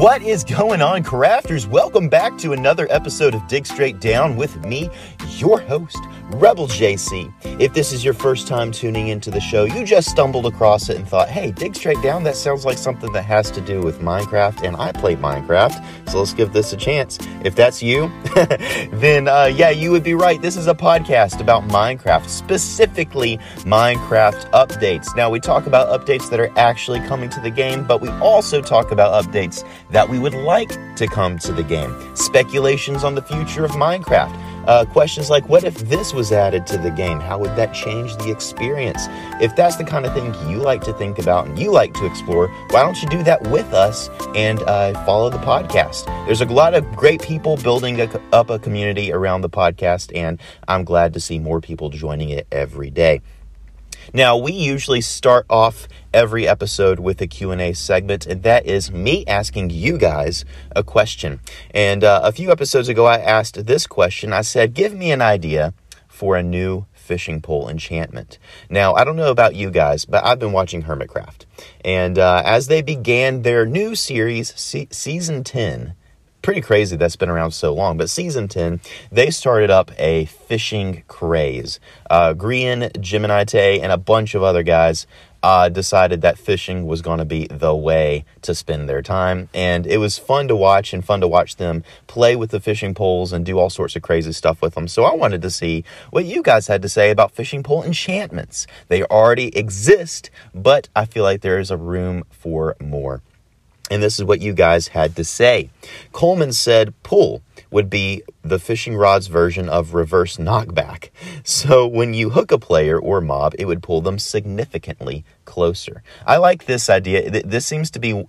What is going on, crafters? Welcome back to another episode of Dig Straight Down with me, your host, Rebel JC. If this is your first time tuning into the show, you just stumbled across it and thought, hey, Dig Straight Down, that sounds like something that has to do with Minecraft, and I play Minecraft, so let's give this a chance. If that's you, then you would be right. This is a podcast about Minecraft, specifically Minecraft updates. Now, we talk about updates that are actually coming to the game, but we also talk about updates that we would like to come to the game. Speculations on the future of Minecraft. Questions like, what if this was added to the game? How would that change the experience? If that's the kind of thing you like to think about and you like to explore, why don't you do that with us and follow the podcast? There's a lot of great people building up a community around the podcast, and I'm glad to see more people joining it every day. Now, we usually start off every episode with a Q&A segment, and that is me asking you guys a question. And a few episodes ago, I asked this question. I said, give me an idea for a new fishing pole enchantment. Now, I don't know about you guys, but I've been watching Hermitcraft. And as they began their new series, Season 10, pretty crazy that's been around so long, but Season 10, they started up a fishing craze. Grian, Gemini Tay, and a bunch of other guys decided that fishing was going to be the way to spend their time, and it was fun to watch them play with the fishing poles and do all sorts of crazy stuff with them. So I wanted to see what you guys had to say about fishing pole enchantments. They already exist, but I feel like there is a room for more. And this is what you guys had to say. Coleman said pull would be the fishing rod's version of reverse knockback. So when you hook a player or mob, it would pull them significantly closer. I like this idea. This seems to be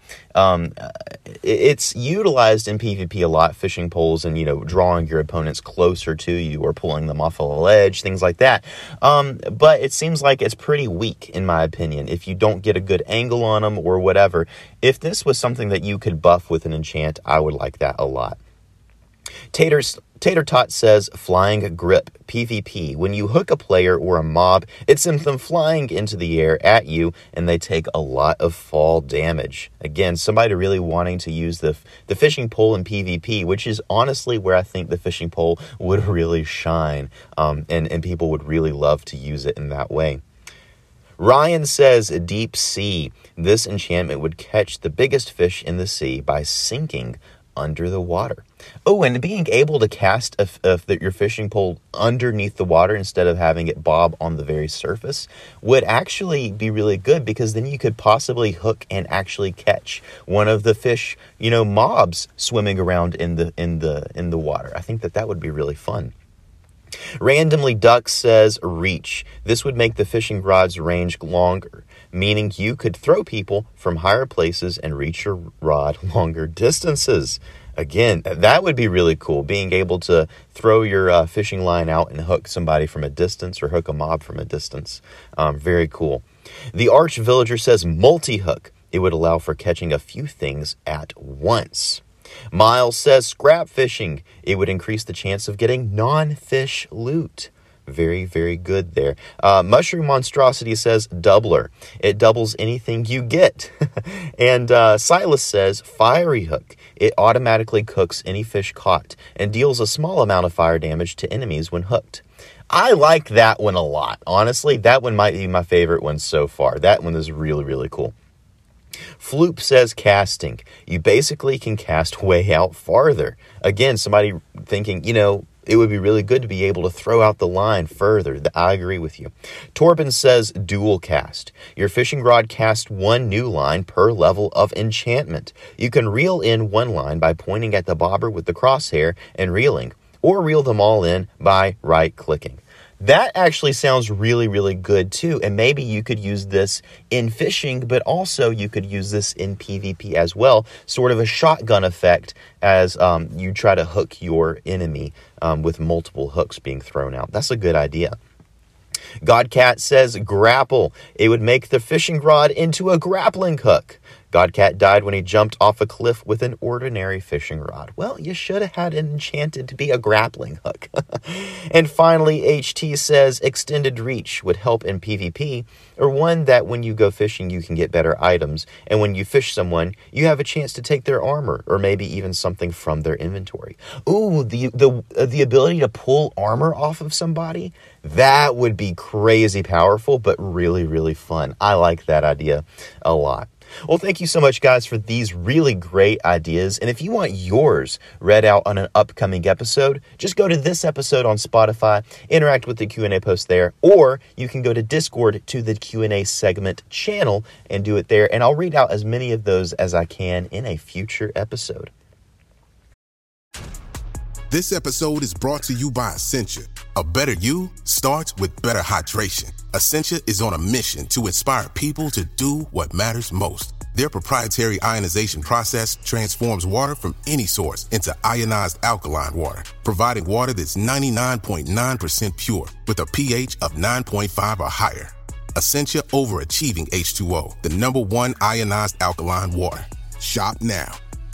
it's utilized in PvP a lot, fishing poles and, drawing your opponents closer to you or pulling them off of a ledge, things like that. But it seems like it's pretty weak, in my opinion, if you don't get a good angle on them or whatever. If this was something that you could buff with an enchant, I would like that a lot. Tater Tot says flying grip PvP. When you hook a player or a mob, it sends them flying into the air at you, and they take a lot of fall damage. Again, somebody really wanting to use the fishing pole in PvP, which is honestly where I think the fishing pole would really shine, and people would really love to use it in that way. Ryan says deep sea. This enchantment would catch the biggest fish in the sea by sinking under the water. Oh, and being able to cast your fishing pole underneath the water instead of having it bob on the very surface would actually be really good, because then you could possibly hook and actually catch one of the fish, mobs swimming around in the water. I think that would be really fun. Randomly Duck says reach. This would make the fishing rod's range longer, meaning you could throw people from higher places and reach your rod longer distances. Again, that would be really cool, being able to throw your fishing line out and hook somebody from a distance or hook a mob from a distance. Very cool. The Arch Villager says multi-hook. It would allow for catching a few things at once. Miles says scrap fishing. It would increase the chance of getting non-fish loot. Very, very good there. Mushroom Monstrosity says doubler. It doubles anything you get. And Silas says fiery hook. It automatically cooks any fish caught and deals a small amount of fire damage to enemies when hooked. I like that one a lot. Honestly, that one might be my favorite one so far. That one is really, really cool. Floop says casting. You basically can cast way out farther. Again, somebody thinking, it would be really good to be able to throw out the line further. I agree with you. Torben says dual cast. Your fishing rod casts one new line per level of enchantment. You can reel in one line by pointing at the bobber with the crosshair and reeling, or reel them all in by right-clicking. That actually sounds really, really good too. And maybe you could use this in fishing, but also you could use this in PvP as well. Sort of a shotgun effect as you try to hook your enemy with multiple hooks being thrown out. That's a good idea. Godcat says grapple. It would make the fishing rod into a grappling hook. Godcat died when he jumped off a cliff with an ordinary fishing rod. Well, you should have had it enchanted to be a grappling hook. And finally, HT says extended reach would help in PvP, or one that when you go fishing, you can get better items. And when you fish someone, you have a chance to take their armor, or maybe even something from their inventory. Ooh, the ability to pull armor off of somebody, that would be crazy powerful, but really, really fun. I like that idea a lot. Well, thank you so much, guys, for these really great ideas. And if you want yours read out on an upcoming episode, just go to this episode on Spotify, interact with the Q&A post there, or you can go to Discord to the Q&A segment channel and do it there. And I'll read out as many of those as I can in a future episode. This episode is brought to you by Essentia. A better you starts with better hydration. Essentia is on a mission to inspire people to do what matters most. Their proprietary ionization process transforms water from any source into ionized alkaline water, providing water that's 99.9% pure with a pH of 9.5 or higher. Essentia Overachieving H2O, the #1 ionized alkaline water. Shop now.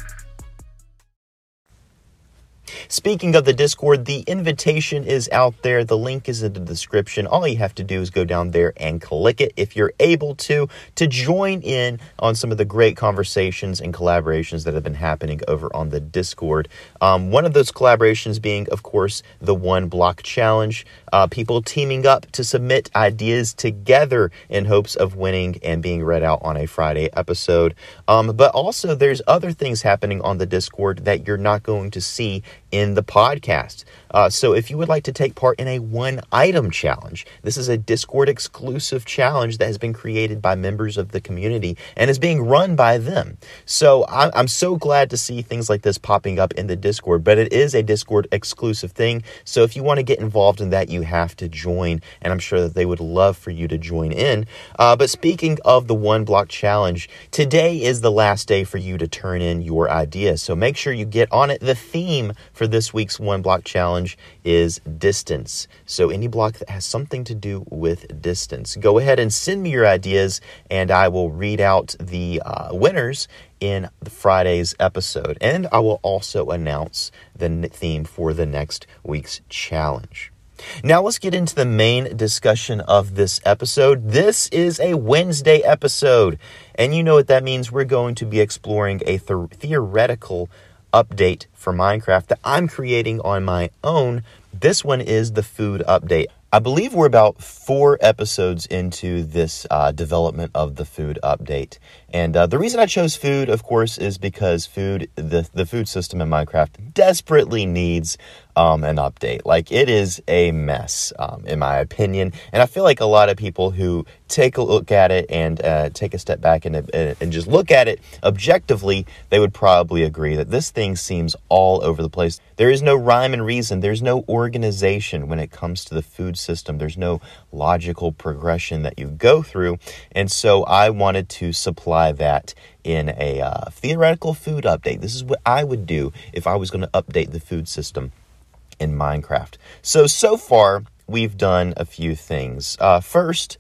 Speaking of the Discord, the invitation is out there. The link is in the description. All you have to do is go down there and click it if you're able to join in on some of the great conversations and collaborations that have been happening over on the Discord. One of those collaborations being, of course, the One Block Challenge. People teaming up to submit ideas together in hopes of winning and being read out on a Friday episode. But also there's other things happening on the Discord that you're not going to see in the podcast. So if you would like to take part in a one-item challenge, this is a Discord exclusive challenge that has been created by members of the community and is being run by them. So I'm so glad to see things like this popping up in the Discord, but it is a Discord exclusive thing. So if you want to get involved in that, you have to join, and I'm sure that they would love for you to join in. But speaking of the One Block Challenge, today is the last day for you to turn in your ideas. So make sure you get on it. The theme for this week's One Block Challenge is distance. So any block that has something to do with distance. Go ahead and send me your ideas, and I will read out the winners in Friday's episode. And I will also announce the theme for the next week's challenge. Now let's get into the main discussion of this episode. This is a Wednesday episode, and you know what that means. We're going to be exploring a theoretical update for Minecraft that I'm creating on my own. This one is the food update. I believe we're about 4 episodes into this development of the food update. And the reason I chose food, of course, is because the food system in Minecraft desperately needs an update. Like, it is a mess, in my opinion. And I feel like a lot of people who take a look at it and take a step back and just look at it objectively, they would probably agree that this thing seems all over the place. There is no rhyme and reason. There's no organization when it comes to the food system. There's no logical progression that you go through. And so I wanted to supply that in a theoretical food update. This is what I would do if I was going to update the food system in Minecraft. So far, we've done a few things. First,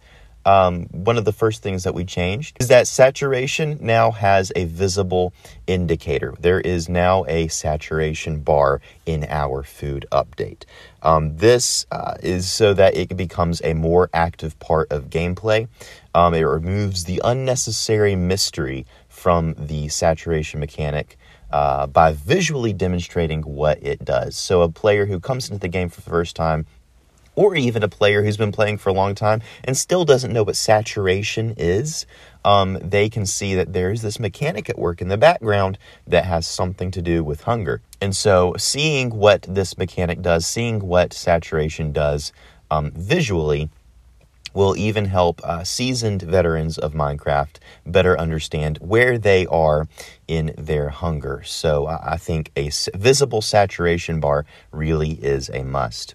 one of the first things that we changed is that saturation now has a visible indicator. There is now a saturation bar in our food update. This is so that it becomes a more active part of gameplay. It removes the unnecessary mystery from the saturation mechanic by visually demonstrating what it does. So a player who comes into the game for the first time, or even a player who's been playing for a long time and still doesn't know what saturation is, they can see that there's this mechanic at work in the background that has something to do with hunger. And so seeing what this mechanic does, seeing what saturation does visually, will even help seasoned veterans of Minecraft better understand where they are in their hunger. So I think a visible saturation bar really is a must.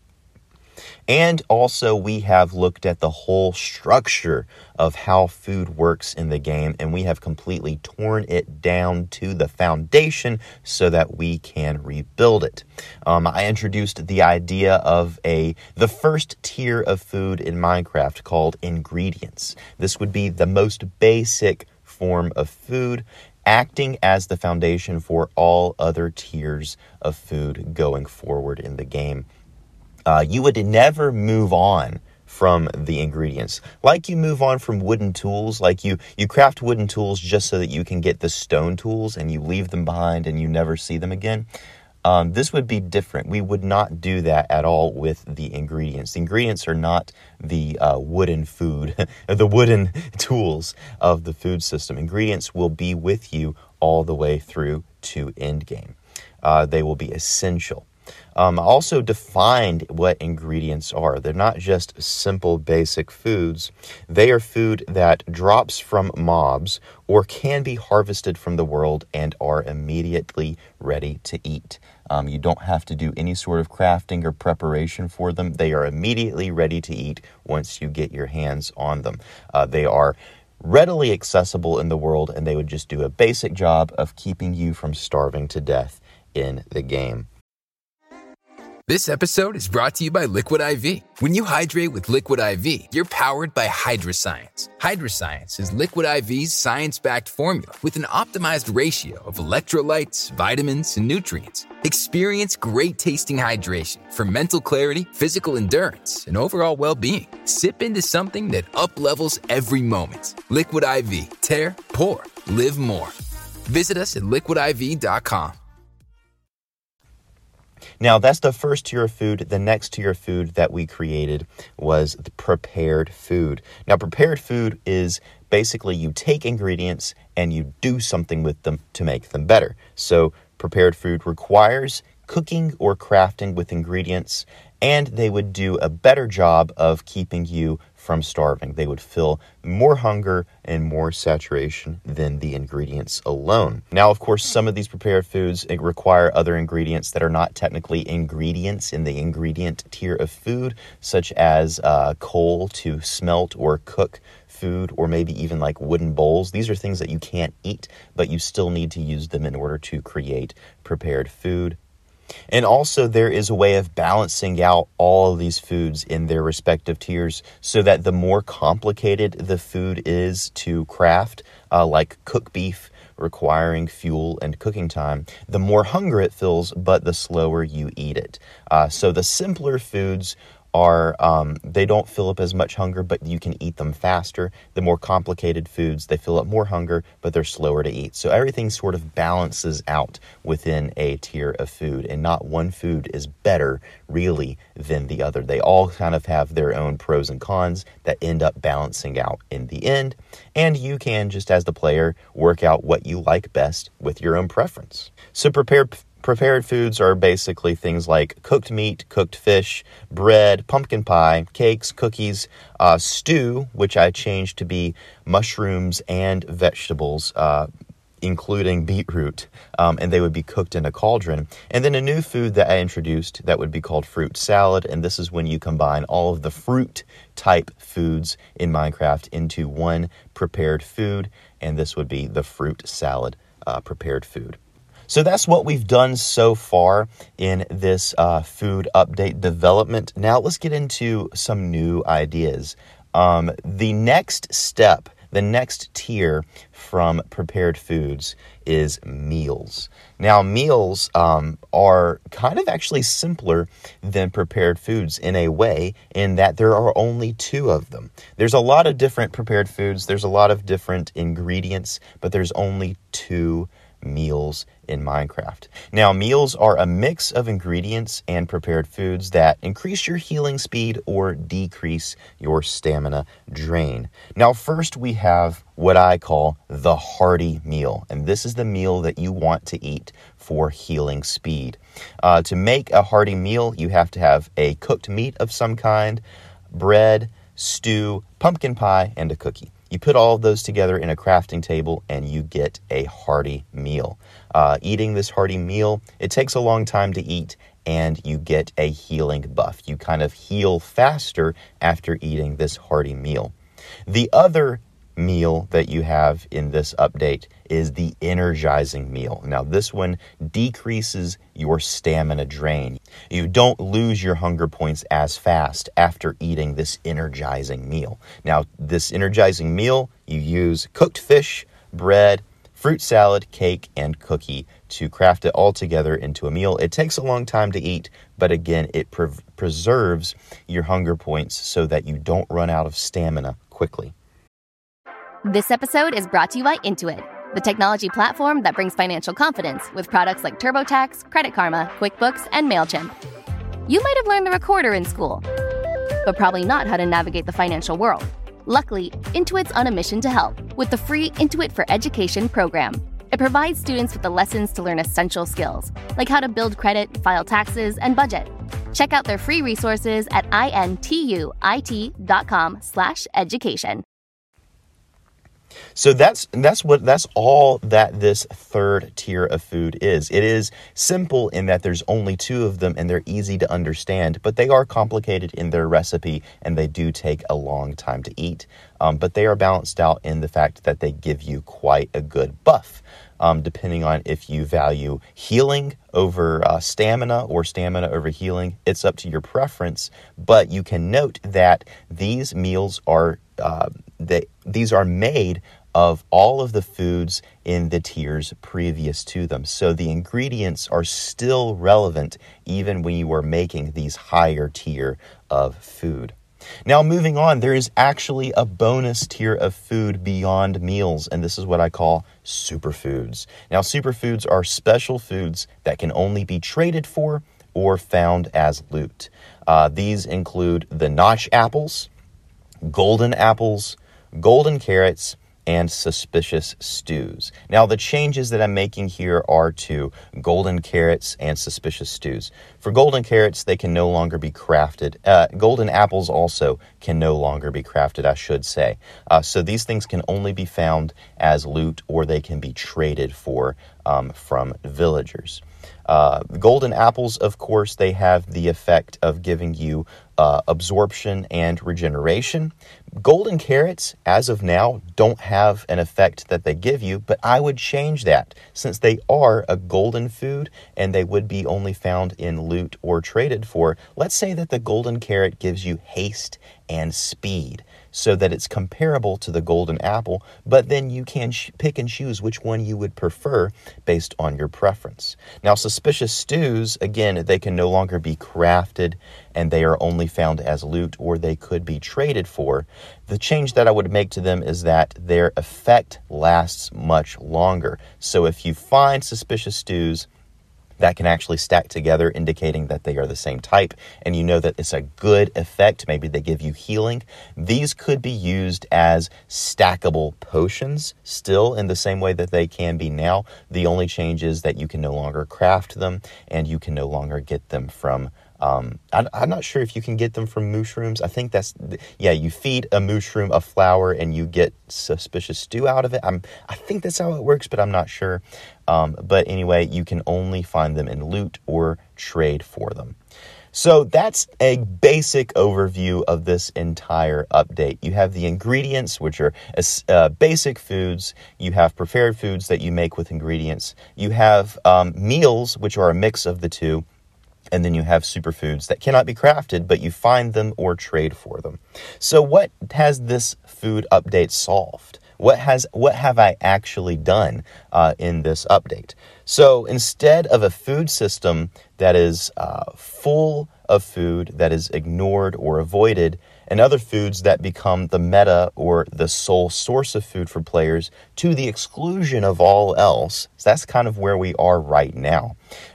And also, we have looked at the whole structure of how food works in the game, and we have completely torn it down to the foundation so that we can rebuild it. I introduced the idea of the first tier of food in Minecraft called ingredients. This would be the most basic form of food, acting as the foundation for all other tiers of food going forward in the game. you would never move on from the ingredients. Like you move on from wooden tools, like you craft wooden tools just so that you can get the stone tools and you leave them behind and you never see them again. This would be different. We would not do that at all with the ingredients. The ingredients are not the wooden food, the wooden tools of the food system. Ingredients will be with you all the way through to endgame. They will be essential. I also defined what ingredients are. They're not just simple, basic foods. They are food that drops from mobs or can be harvested from the world and are immediately ready to eat. You don't have to do any sort of crafting or preparation for them. They are immediately ready to eat once you get your hands on them. They are readily accessible in the world, and they would just do a basic job of keeping you from starving to death in the game. This episode is brought to you by Liquid IV. When you hydrate with Liquid IV, you're powered by Hydroscience. Hydroscience is Liquid IV's science-backed formula with an optimized ratio of electrolytes, vitamins, and nutrients. Experience great-tasting hydration for mental clarity, physical endurance, and overall well-being. Sip into something that up-levels every moment. Liquid IV. Tear, pour, live more. Visit us at liquidiv.com. Now, that's the first tier of food. The next tier of food that we created was the prepared food. Now, prepared food is basically you take ingredients and you do something with them to make them better. So, prepared food requires cooking or crafting with ingredients, and they would do a better job of keeping you from starving. They would feel more hunger and more saturation than the ingredients alone. Now, of course, some of these prepared foods require other ingredients that are not technically ingredients in the ingredient tier of food, such as coal to smelt or cook food, or maybe even like wooden bowls. These are things that you can't eat, but you still need to use them in order to create prepared food. And also there is a way of balancing out all of these foods in their respective tiers so that the more complicated the food is to craft, like cooked beef requiring fuel and cooking time, the more hunger it fills, but the slower you eat it. So the simpler foods are, they don't fill up as much hunger, but you can eat them faster. The more complicated foods, they fill up more hunger, but they're slower to eat. So everything sort of balances out within a tier of food, and not one food is better really than the other. They all kind of have their own pros and cons that end up balancing out in the end. And you can, just as the player, work out what you like best with your own preference. So Prepared foods are basically things like cooked meat, cooked fish, bread, pumpkin pie, cakes, cookies, stew, which I changed to be mushrooms and vegetables, including beetroot, and they would be cooked in a cauldron. And then a new food that I introduced that would be called fruit salad, and this is when you combine all of the fruit type foods in Minecraft into one prepared food, and this would be the fruit salad prepared food. So that's what we've done so far in this food update development. Now let's get into some new ideas. The next step, the next tier from prepared foods is meals. Now meals are kind of actually simpler than prepared foods in a way, in that there are only two of them. There's a lot of different prepared foods, there's a lot of different ingredients, but there's only two meals in Minecraft. Now, meals are a mix of ingredients and prepared foods that increase your healing speed or decrease your stamina drain. Now, first we have what I call the hearty meal, and this is the meal that you want to eat for healing speed. To make a hearty meal, you have to have a cooked meat of some kind, bread, stew, pumpkin pie, and a cookie. You put all of those together in a crafting table and you get a hearty meal. Eating this hearty meal, it takes a long time to eat, and you get a healing buff. You kind of heal faster after eating this hearty meal. The other meal that you have in this update is the energizing meal. Now, this one decreases your stamina drain. You don't lose your hunger points as fast after eating this energizing meal. Now, this energizing meal, you use cooked fish, bread, fruit salad, cake, and cookie to craft it all together into a meal. It takes a long time to eat, but again, it preserves your hunger points so that you don't run out of stamina quickly. This episode is brought to you by Intuit, the technology platform that brings financial confidence with products like TurboTax, Credit Karma, QuickBooks, and MailChimp. You might have learned the recorder in school, but probably not how to navigate the financial world. Luckily, Intuit's on a mission to help with the free Intuit for Education program. It provides students with the lessons to learn essential skills, like how to build credit, file taxes, and budget. Check out their free resources at intuit.com/education. So that's all that this third tier of food is. It is simple in that there's only 2 of them and they're easy to understand, but they are complicated in their recipe and they do take a long time to eat. But they are balanced out in the fact that they give you quite a good buff. Depending on if you value healing over stamina or stamina over healing, it's up to your preference. But you can note that these meals are these are made of all of the foods in the tiers previous to them. So the ingredients are still relevant even when you are making these higher tier of food. Now, moving on, there is actually a bonus tier of food beyond meals, and this is what I call superfoods. Now, superfoods are special foods that can only be traded for or found as loot. These include the notch apples, golden carrots, and suspicious stews. Now, the changes that I'm making here are to golden carrots and suspicious stews. For golden carrots, they can no longer be crafted. Golden apples also can no longer be crafted, I should say. So these things can only be found as loot or they can be traded for from villagers. Golden apples, of course, they have the effect of giving you absorption and regeneration. Golden carrots, as of now, don't have an effect that they give you, but I would change that since they are a golden food and they would be only found in loot or traded for. Let's say that the golden carrot gives you haste and speed so that it's comparable to the golden apple, but then you can pick and choose which one you would prefer based on your preference. Now, suspicious stews, again, they can no longer be crafted and they are only found as loot or they could be traded for. The change that I would make to them is that their effect lasts much longer. So if you find suspicious stews that can actually stack together, indicating that they are the same type, and you know that it's a good effect, maybe they give you healing, these could be used as stackable potions, still in the same way that they can be now. The only change is that you can no longer craft them, and you can no longer get them from I'm not sure if you can get them from mushrooms. I think you feed a mushroom a flower and you get suspicious stew out of it. I think that's how it works, but I'm not sure. But anyway, you can only find them in loot or trade for them. So that's a basic overview of this entire update. You have the ingredients, which are basic foods. You have prepared foods that you make with ingredients. You have meals, which are a mix of the two. And then you have superfoods that cannot be crafted, but you find them or trade for them. So what has this food update solved? What have I actually done in this update? So instead of a food system that is full of food that is ignored or avoided, and other foods that become the meta or the sole source of food for players to the exclusion of all else, so that's kind of where we are right now.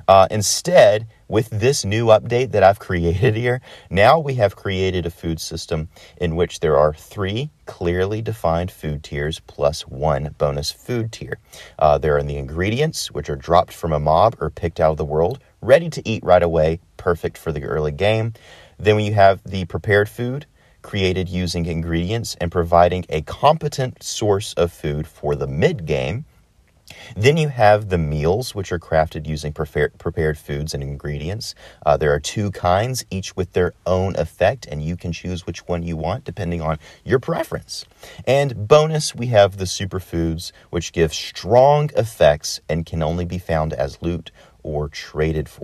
Instead, with this new update that I've created here, now we have created a food system in which there are 3 clearly defined food tiers plus 1 bonus food tier. There are the ingredients, which are dropped from a mob or picked out of the world, ready to eat right away, perfect for the early game. Then you have the prepared food, created using ingredients and providing a competent source of food for the mid-game. Then you have the meals, which are crafted using prepared foods and ingredients. There are 2 kinds, each with their own effect, and you can choose which one you want depending on your preference. And bonus, we have the superfoods, which give strong effects and can only be found as loot or traded for.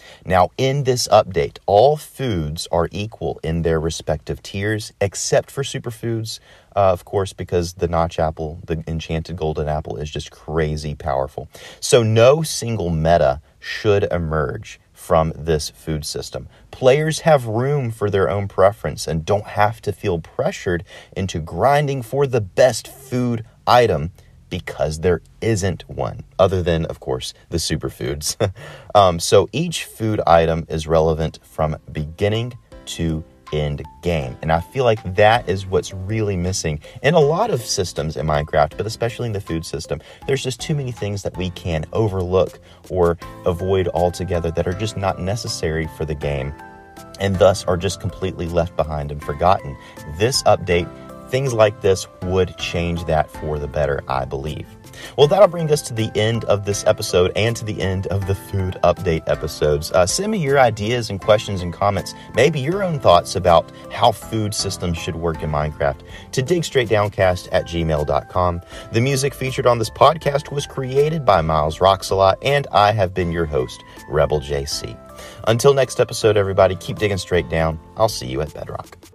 Now, in this update, all foods are equal in their respective tiers, except for superfoods, of course, because the Notch apple, the enchanted golden apple, is just crazy powerful. So no single meta should emerge from this food system. Players have room for their own preference and don't have to feel pressured into grinding for the best food item, because there isn't one, other than, of course, the superfoods. So each food item is relevant from beginning to end game. And I feel like that is what's really missing in a lot of systems in Minecraft, but especially in the food system. There's just too many things that we can overlook or avoid altogether that are just not necessary for the game, and thus are just completely left behind and forgotten. This update, things like this would change that for the better, I believe. Well, that'll bring us to the end of this episode and to the end of the food update episodes. Send me your ideas and questions and comments, maybe your own thoughts about how food systems should work in Minecraft, to digstraightdowncast@gmail.com. The music featured on this podcast was created by Miles Roxalot, and I have been your host, Rebel JC. Until next episode, everybody, keep digging straight down. I'll see you at Bedrock.